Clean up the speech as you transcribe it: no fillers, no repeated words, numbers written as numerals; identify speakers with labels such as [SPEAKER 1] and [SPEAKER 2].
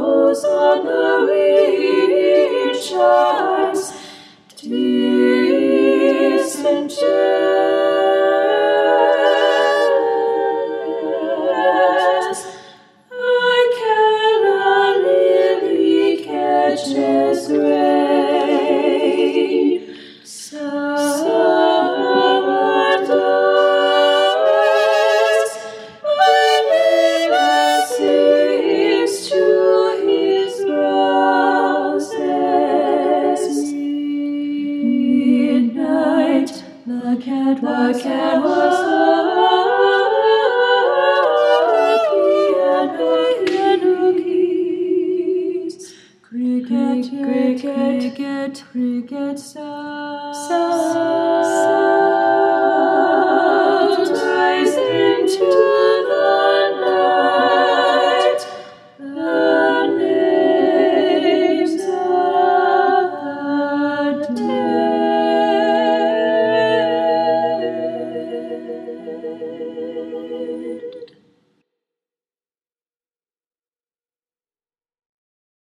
[SPEAKER 1] blows on the wind chimes, distant jazz. I cannot really catch as rain. Summer dawns, my neighbor sings to his roses. Midnight, the cat was piano keys. Cricket, cricket, cricket sound rise into the